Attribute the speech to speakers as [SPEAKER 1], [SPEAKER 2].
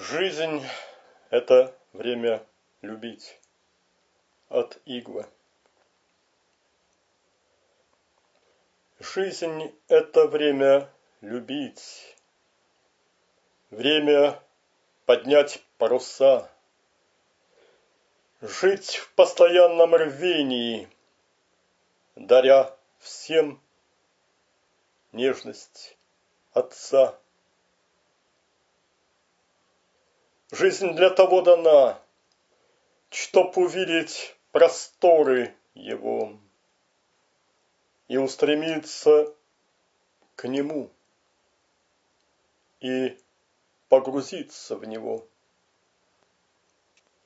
[SPEAKER 1] Жизнь – это время любить. От Иглы. Жизнь – это время любить. Время поднять паруса. Жить в постоянном рвении, даря всем нежность Отца. Жизнь для того дана, чтоб увидеть просторы Его и устремиться к Нему и погрузиться в Него.